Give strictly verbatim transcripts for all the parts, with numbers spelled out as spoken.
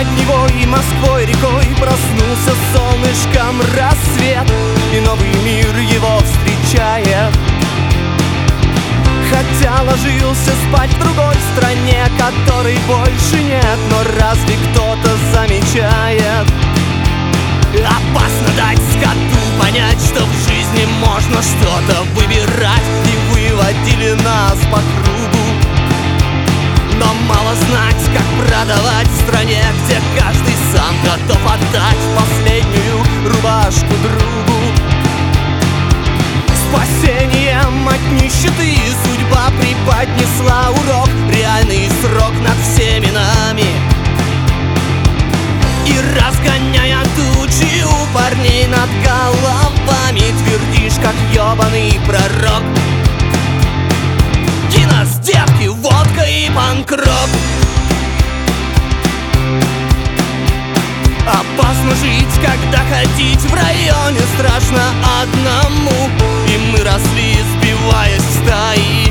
Над Невой, Москвой, рекой проснулся солнышком рассвет, и новый мир его встречает. Хотя ложился спать в другой стране, которой больше нет, но разве кто-то замечает? Опасно дать скоту понять, что в жизни можно что-то выбирать, и выводили нас по кругу. Но мало знать, как продавать в стране, где каждый сам готов отдать последнюю рубашку другу. Спасением от нищеты судьба преподнесла урок, реальный срок над всеми нами. И разгоняя тучи у парней над головами, твердишь, как ёбаный пророк: кинос, девки, водка и панк-рок. Опасно жить, когда ходить в районе страшно одному, и мы росли, сбиваясь в стаи.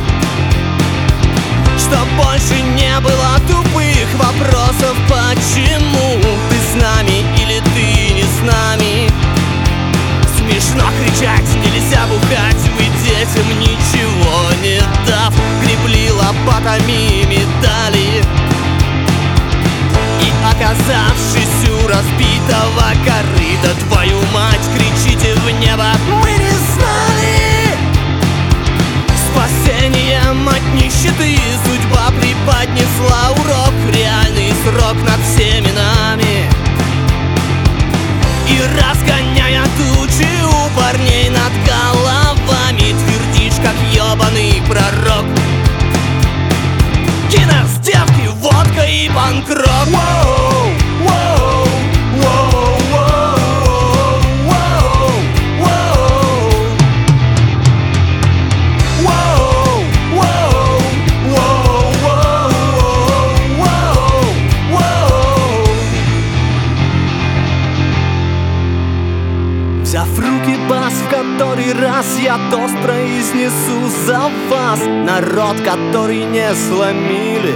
Чтоб больше не было тупых вопросов: почему ты с нами или ты не с нами? Смешно кричать, нельзя бухать, вы детям ничего не дав, гребли лопатами медали. И оказавшись у разбитого корыта, твою мать, кричите в небо: мы не знали! Спасением от нищеты судьба преподнесла урок, реальный срок над всеми нами. И разгоняя тучи у парней над головами, твердишь, как ёбаный пророк: кинос, девки, водка и панк-рок. Воу, воу, воу, воу, воу, воу. Воу, воу, воу, воу, воу, воу. Взяв в руки бас, в который раз я тост произнесу за вас, народ, который не сломили.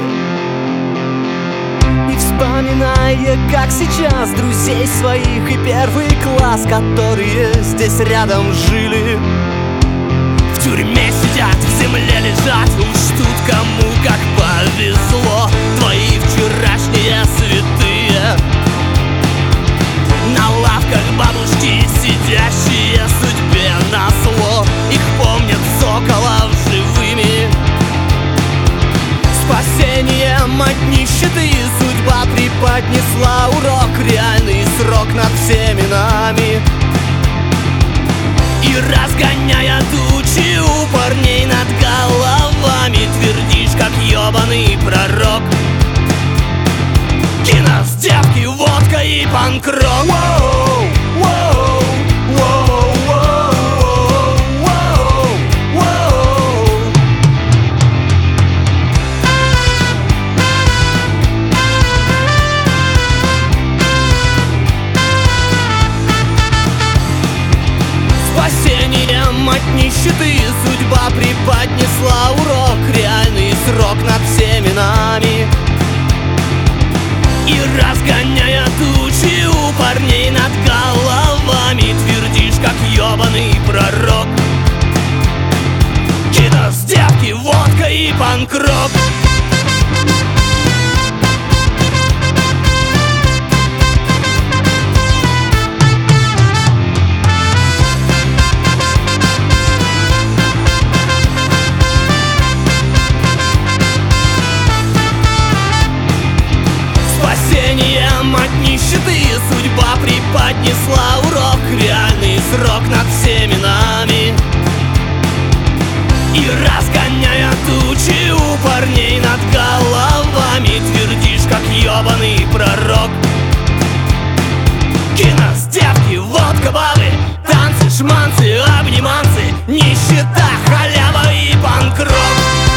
И вспоминая, как сейчас, друзей своих и первый класс, которые здесь рядом жили. В тюрьме сидят, в земле лежат, уж тут кому как повезло. Твои вчерашние святые на лавках бабушки, сидящие судьбе назло, их помнят соколов живыми. Спасением от нищеты судьба преподнесла урок, реальный срок над всеми нами. И разгоняя тучи у парней над головами, твердишь, как ёбаный пророк: кинос, девки, водка и панк-рок. Воу, воу, воу, воу, воу, воу. Спасением от нищеты судьба преподнесла урок, реальный срок над всеми нами. И разгоняя тучи у парней над головами, твердишь, как ёбаный пророк: кинос, девки, водка и панк-рок. Спасением от нищеты судьба преподнесла урок, реальный срок над всеми нами. И разгоняя тучи у парней над головами, твердишь, как ёбаный пророк: кинос, девки, водка, бабы, танцы, шманцы, обниманцы, нищета, халява и панк-рок.